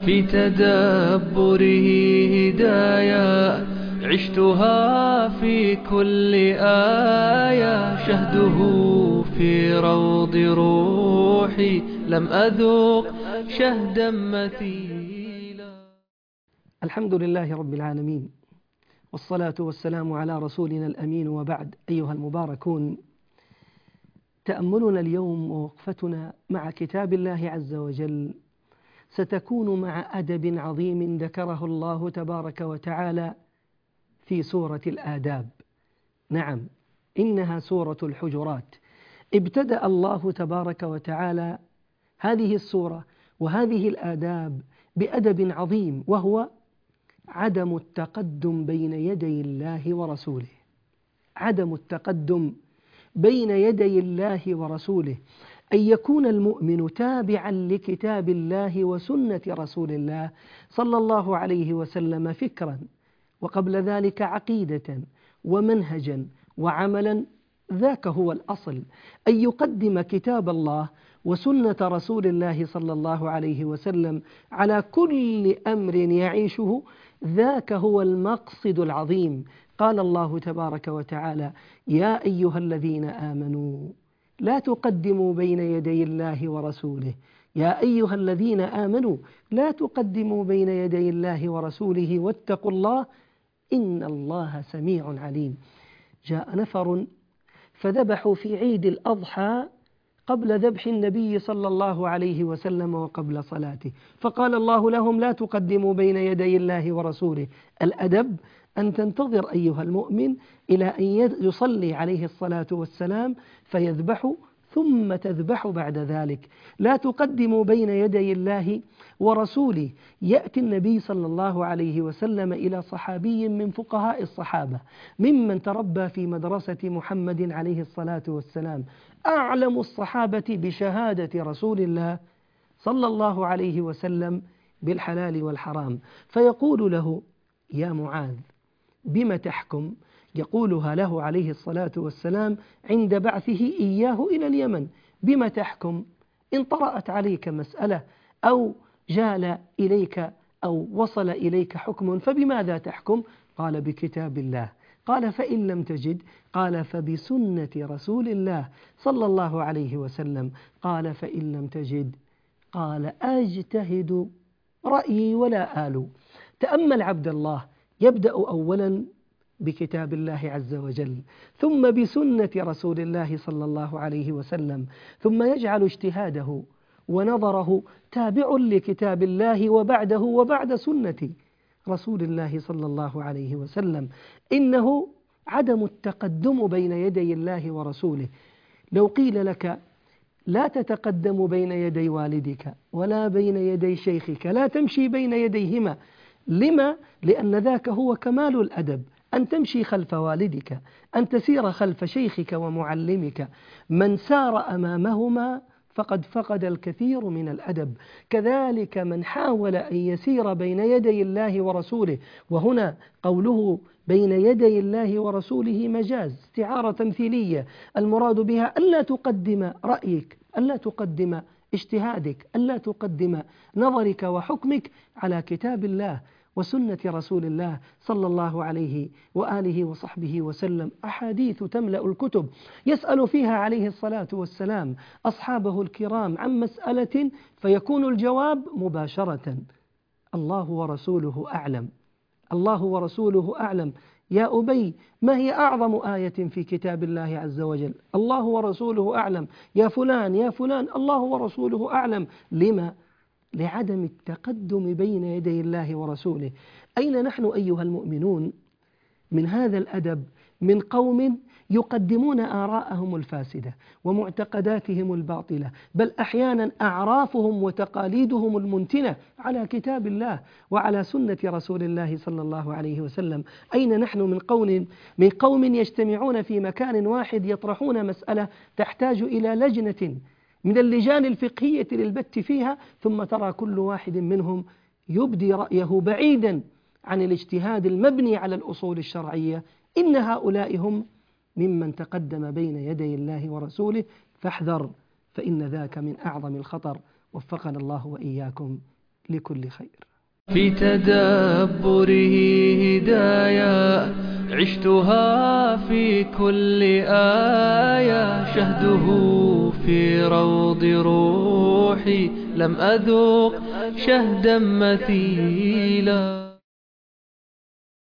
في تدبره هدايا عشتها في كل آية شهده في روض روحي لم أذوق شهدا مثيلا. الحمد لله رب العالمين، والصلاة والسلام على رسولنا الأمين، وبعد. أيها المباركون، تأملنا اليوم ووقفتنا مع كتاب الله عز وجل ستكون مع أدب عظيم ذكره الله تبارك وتعالى في سورة الآداب. نعم، إنها سورة الحجرات. ابتدأ الله تبارك وتعالى هذه السورة وهذه الآداب بأدب عظيم، وهو عدم التقدم بين يدي الله ورسوله. عدم التقدم بين يدي الله ورسوله، أن يكون المؤمن تابعا لكتاب الله وسنة رسول الله صلى الله عليه وسلم فكرا، وقبل ذلك عقيدة ومنهجا وعملا. ذاك هو الأصل، أن يقدم كتاب الله وسنة رسول الله صلى الله عليه وسلم على كل أمر يعيشه. ذاك هو المقصد العظيم. قال الله تبارك وتعالى: يا أيها الذين آمنوا لا تقدموا بين يدي الله ورسوله. يا أيها الذين آمنوا لا تقدموا بين يدي الله ورسوله واتقوا الله إن الله سميع عليم. جاء نفر فذبحوا في عيد الأضحى قبل ذبح النبي صلى الله عليه وسلم وقبل صلاته، فقال الله لهم: لا تقدموا بين يدي الله ورسوله. الأدب أن تنتظر أيها المؤمن إلى أن يصلي عليه الصلاة والسلام فيذبح، ثم تذبح بعد ذلك. لا تقدموا بين يدي الله ورسوله. يأتي النبي صلى الله عليه وسلم إلى صحابي من فقهاء الصحابة ممن تربى في مدرسة محمد عليه الصلاة والسلام، أعلم الصحابة بشهادة رسول الله صلى الله عليه وسلم بالحلال والحرام، فيقول له: يا معاذ بم تحكم؟ يقولها له عليه الصلاة والسلام عند بعثه إياه إلى اليمن: بم تحكم؟ إن طرأت عليك مسألة أو جال إليك أو وصل إليك حكم فبماذا تحكم؟ قال: بكتاب الله. قال: فإن لم تجد؟ قال: فبسنة رسول الله صلى الله عليه وسلم. قال: فإن لم تجد؟ قال: أجتهد رأيي ولا آل. تأمل عبد الله، يبدأ أولا بكتاب الله عز وجل، ثم بسنة رسول الله صلى الله عليه وسلم، ثم يجعل اجتهاده ونظره تابع لكتاب الله وبعده وبعد سنة رسول الله صلى الله عليه وسلم. إنه عدم التقدم بين يدي الله ورسوله. لو قيل لك: لا تتقدم بين يدي والدك ولا بين يدي شيخك، لا تمشي بين يديهما. لما؟ لأن ذاك هو كمال الأدب، أن تمشي خلف والدك، أن تسير خلف شيخك ومعلمك. من سار أمامهما فقد فقد الكثير من الأدب. كذلك من حاول أن يسير بين يدي الله ورسوله، وهنا قوله بين يدي الله ورسوله مجاز، استعارة تمثيلية، المراد بها ألا تقدم رأيك، ألا تقدم اجتهادك، ألا تقدم نظرك وحكمك على كتاب الله وسنة رسول الله صلى الله عليه وآله وصحبه وسلم. أحاديث تملأ الكتب، يسأل فيها عليه الصلاة والسلام أصحابه الكرام عن مسألة فيكون الجواب مباشرة: الله ورسوله أعلم، الله ورسوله أعلم. يا أبي، ما هي أعظم آية في كتاب الله عز وجل؟ الله ورسوله أعلم. يا فلان يا فلان، الله ورسوله أعلم. لما؟ لعدم التقدم بين يدي الله ورسوله. أين نحن أيها المؤمنون من هذا الأدب من قوم يقدمون آراءهم الفاسدة ومعتقداتهم الباطلة، بل أحيانا أعرافهم وتقاليدهم المنتنة على كتاب الله وعلى سنة رسول الله صلى الله عليه وسلم؟ أين نحن من قوم يجتمعون في مكان واحد يطرحون مسألة تحتاج إلى لجنة من اللجان الفقهية للبت فيها، ثم ترى كل واحد منهم يبدي رأيه بعيدا عن الاجتهاد المبني على الأصول الشرعية. إن هؤلاء هم ممن تقدم بين يدي الله ورسوله، فاحذر، فإن ذاك من أعظم الخطر. وفقنا الله وإياكم لكل خير. في تدبره هدايا عشتها في كل آية، شهده في روض روحي لم أذوق شهدا مثيلا.